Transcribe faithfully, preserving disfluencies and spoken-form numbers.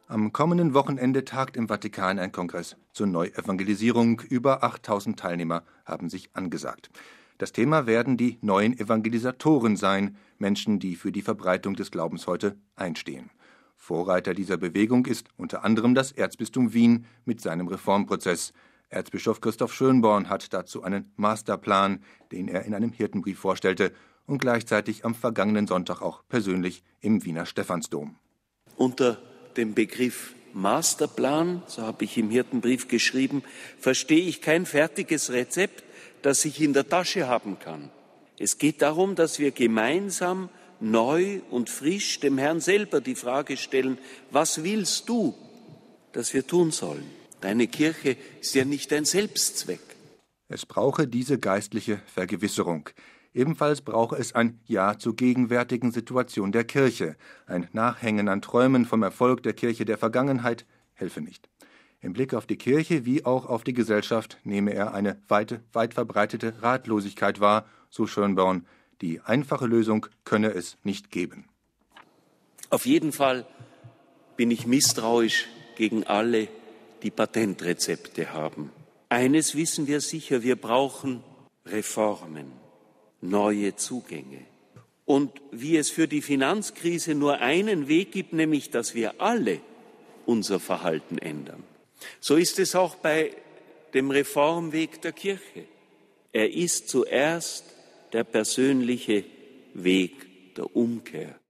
Am kommenden Wochenende tagt im Vatikan ein Kongress zur Neuevangelisierung. Über achttausend Teilnehmer haben sich angesagt. Das Thema werden die neuen Evangelisatoren sein, Menschen, die für die Verbreitung des Glaubens heute einstehen. Vorreiter dieser Bewegung ist unter anderem das Erzbistum Wien mit seinem Reformprozess. Erzbischof Christoph Schönborn hat dazu einen Masterplan, den er in einem Hirtenbrief vorstellte und gleichzeitig am vergangenen Sonntag auch persönlich im Wiener Stephansdom. Unter dem Begriff Masterplan, so habe ich im Hirtenbrief geschrieben, verstehe ich kein fertiges Rezept, das ich in der Tasche haben kann. Es geht darum, dass wir gemeinsam neu und frisch dem Herrn selber die Frage stellen, was willst du, dass wir tun sollen? Deine Kirche ist ja nicht ein Selbstzweck. Es brauche diese geistliche Vergewisserung. Ebenfalls brauche es ein Ja zur gegenwärtigen Situation der Kirche. Ein Nachhängen an Träumen vom Erfolg der Kirche der Vergangenheit helfe nicht. Im Blick auf die Kirche wie auch auf die Gesellschaft nehme er eine weite, weit verbreitete Ratlosigkeit wahr, so Schönborn. Die einfache Lösung könne es nicht geben. Auf jeden Fall bin ich misstrauisch gegen alle, die Patentrezepte haben. Eines wissen wir sicher, wir brauchen Reformen, neue Zugänge. Und wie es für die Finanzkrise nur einen Weg gibt, nämlich dass wir alle unser Verhalten ändern, so ist es auch bei dem Reformweg der Kirche. Er ist zuerst der persönliche Weg der Umkehr.